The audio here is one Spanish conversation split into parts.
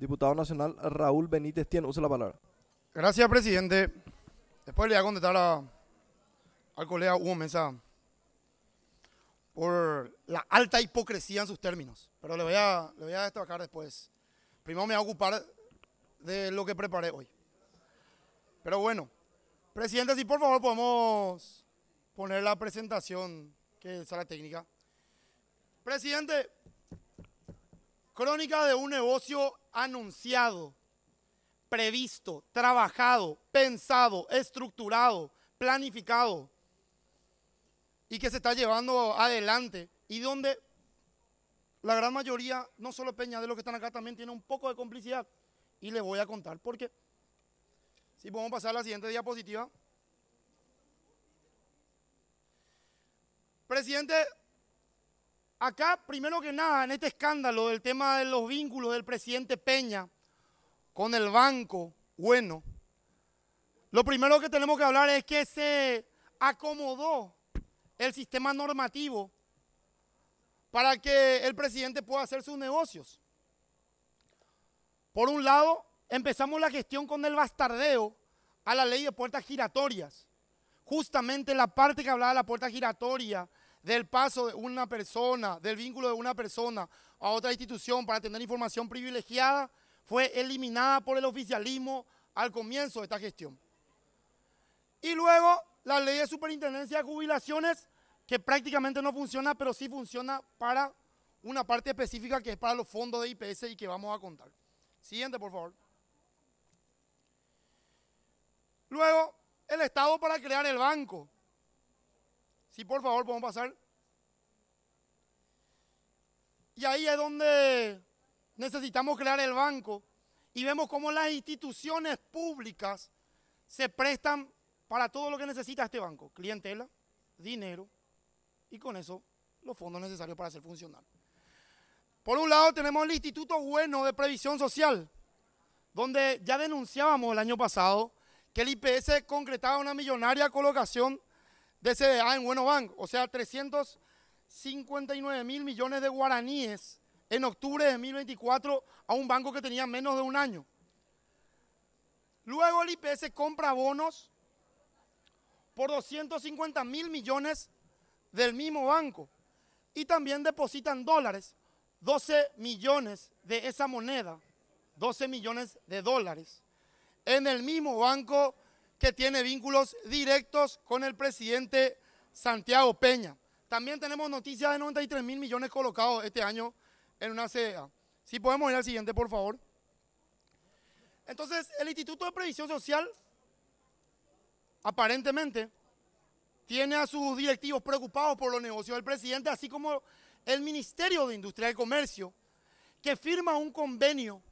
Diputado nacional Raúl Benítez tiene, usa la palabra. Gracias, presidente. Después le voy a contestar al colega Hugo Mesa por la alta hipocresía en sus términos. Pero le voy a destacar después. Primero me voy a ocupar de lo que preparé hoy. Pero bueno, presidente, si por favor podemos poner la presentación que es la técnica. Presidente, crónica de un negocio anunciado, previsto, trabajado, pensado, estructurado, planificado y que se está llevando adelante y donde la gran mayoría, no solo Peña, de los que están acá también tiene un poco de complicidad y les voy a contar por qué. Si podemos pasar a la siguiente diapositiva. Presidente, acá, primero que nada, en este escándalo del tema de los vínculos del presidente Peña con el banco, bueno, lo primero que tenemos que hablar es que se acomodó el sistema normativo para que el presidente pueda hacer sus negocios. Por un lado, empezamos la gestión con el bastardeo a la ley de puertas giratorias. Justamente la parte que hablaba de la puerta giratoria, del paso de una persona, del vínculo de una persona a otra institución para tener información privilegiada, fue eliminada por el oficialismo al comienzo de esta gestión. Y luego la ley de superintendencia de jubilaciones, que prácticamente no funciona, pero sí funciona para una parte específica que es para los fondos de IPS y que vamos a contar. Siguiente, por favor. Luego, el Estado para crear el banco. Sí, por favor, podemos pasar. Y ahí es donde necesitamos crear el banco y vemos cómo las instituciones públicas se prestan para todo lo que necesita este banco. Clientela, dinero y con eso los fondos necesarios para hacer funcionar. Por un lado tenemos el Instituto Bueno de Previsión Social, donde ya denunciábamos el año pasado que el IPS concretaba una millonaria colocación de CDA en Bueno Bank, o sea, 359.000 millones de guaraníes en octubre de 2024 a un banco que tenía menos de un año. Luego el IPS compra bonos por 250.000 millones del mismo banco y también depositan dólares, 12 millones de esa moneda, 12 millones de dólares, en el mismo banco que tiene vínculos directos con el presidente Santiago Peña. También tenemos noticias de 93.000 millones colocados este año en una CDA. Si podemos ir al siguiente, por favor. Entonces, el Instituto de Previsión Social, aparentemente, tiene a sus directivos preocupados por los negocios del presidente, así como el Ministerio de Industria y Comercio, que firma un convenio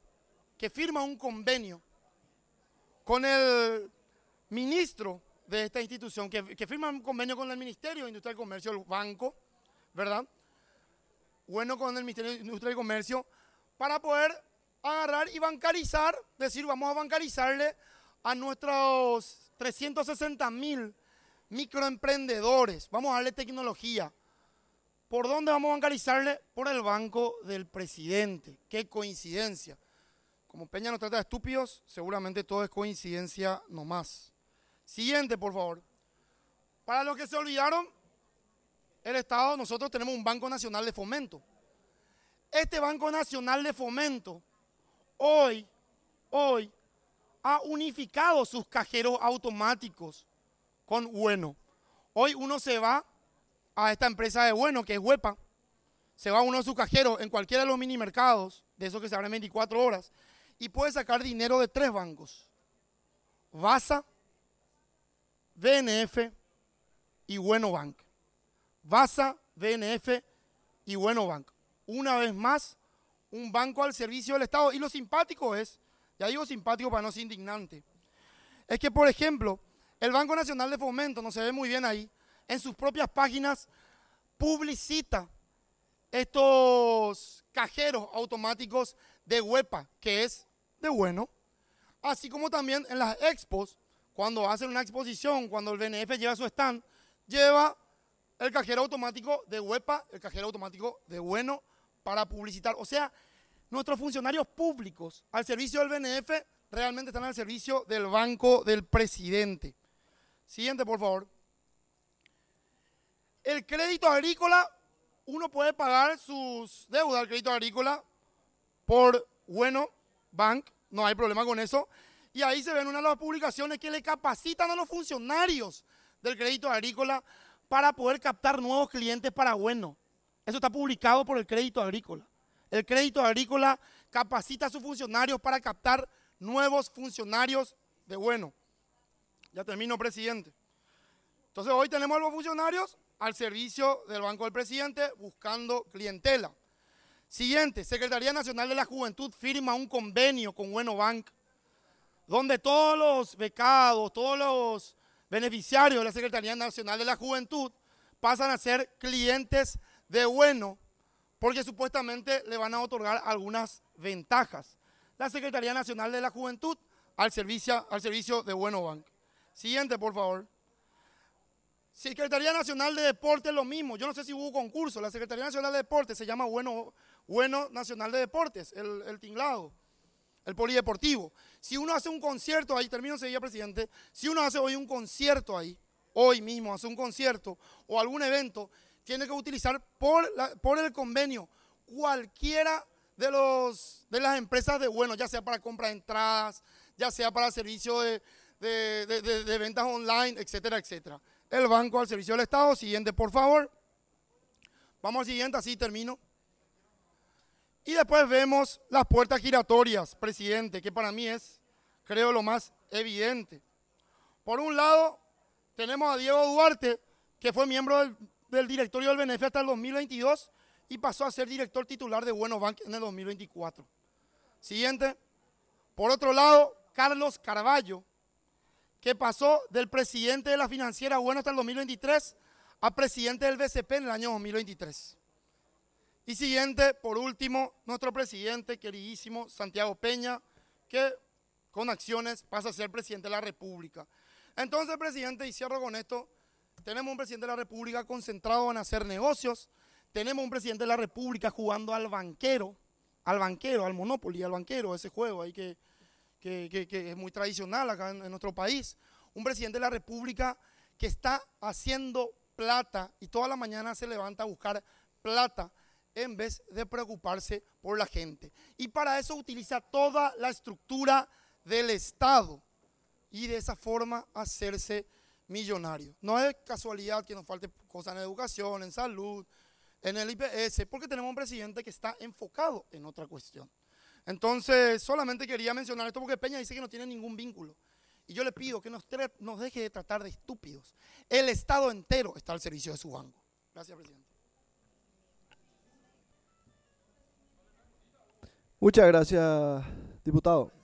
con el ministro de esta institución, que firma un convenio con el Ministerio de Industria y Comercio, el banco, ¿verdad? Bueno, con el Ministerio de Industria y Comercio, para poder agarrar y bancarizar, decir, vamos a bancarizarle a nuestros 360.000 microemprendedores, vamos a darle tecnología. ¿Por dónde vamos a bancarizarle? Por el banco del presidente. ¡Qué coincidencia! Como Peña nos trata de estúpidos, seguramente todo es coincidencia nomás. Siguiente, por favor. Para los que se olvidaron, el Estado, nosotros tenemos un Banco Nacional de Fomento. Este Banco Nacional de Fomento hoy ha unificado sus cajeros automáticos con Bueno. Hoy uno se va a esta empresa de Bueno, que es Huepa, se va a uno de sus cajeros en cualquiera de los mini mercados, de esos que se abren 24 horas, y puede sacar dinero de 3 bancos: Vasa, BNF y Bueno Bank. Vasa, BNF y Bueno Bank. Una vez más, un banco al servicio del Estado. Y lo simpático es, ya digo simpático para no ser indignante, es que, por ejemplo, el Banco Nacional de Fomento, no se ve muy bien ahí, en sus propias páginas publicita estos cajeros automáticos de Huepa, que es de Bueno, así como también en las expos, cuando hacen una exposición, cuando el BNF lleva su stand, lleva el cajero automático de Huepa, el cajero automático de Bueno para publicitar. O sea, nuestros funcionarios públicos al servicio del BNF realmente están al servicio del banco del presidente. Siguiente, por favor. El crédito agrícola, uno puede pagar sus deudas al crédito agrícola por Bueno Bank, no hay problema con eso. Y ahí se ven una de las publicaciones que le capacitan a los funcionarios del crédito agrícola para poder captar nuevos clientes para Bueno. Eso está publicado por el crédito agrícola. El crédito agrícola capacita a sus funcionarios para captar nuevos funcionarios de Bueno. Ya termino, presidente. Entonces hoy tenemos a los funcionarios al servicio del Banco del Presidente buscando clientela. Siguiente, Secretaría Nacional de la Juventud firma un convenio con Bueno Bank, donde todos los becados, todos los beneficiarios de la Secretaría Nacional de la Juventud pasan a ser clientes de Bueno, porque supuestamente le van a otorgar algunas ventajas. La Secretaría Nacional de la Juventud al servicio de Bueno Bank. Siguiente, por favor. Secretaría Nacional de Deportes, lo mismo. Yo no sé si hubo concurso. La Secretaría Nacional de Deportes se llama Bueno Nacional de Deportes, el tinglado, el polideportivo. Si uno hace un concierto ahí, termino enseguida, presidente, si uno hace hoy un concierto ahí, hoy mismo hace un concierto o algún evento, tiene que utilizar por el convenio cualquiera de las empresas de Bueno, ya sea para compra de entradas, ya sea para servicio de ventas online, etcétera, etcétera. El banco al servicio del Estado. Siguiente, por favor. Vamos al siguiente, así termino. Y después vemos las puertas giratorias, presidente, que para mí es, creo, lo más evidente. Por un lado, tenemos a Diego Duarte, que fue miembro del directorio del BNF hasta el 2022 y pasó a ser director titular de Bueno Bank en el 2024. Siguiente. Por otro lado, Carlos Carballo, que pasó del presidente de la financiera Bueno hasta el 2023 a presidente del BCP en el año 2023. Y siguiente, por último, nuestro presidente queridísimo Santiago Peña, que con acciones pasa a ser presidente de la República. Entonces, presidente, y cierro con esto, tenemos un presidente de la República concentrado en hacer negocios, tenemos un presidente de la República jugando al banquero, al Monopoly, al banquero, ese juego ahí que es muy tradicional acá en nuestro país. Un presidente de la República que está haciendo plata y toda la mañana se levanta a buscar plata en vez de preocuparse por la gente. Y para eso utiliza toda la estructura del Estado y de esa forma hacerse millonario. No es casualidad que nos falte cosas en educación, en salud, en el IPS, porque tenemos un presidente que está enfocado en otra cuestión. Entonces, solamente quería mencionar esto porque Peña dice que no tiene ningún vínculo. Y yo le pido que nos deje de tratar de estúpidos. El Estado entero está al servicio de su banco. Gracias, presidente. Muchas gracias, diputado.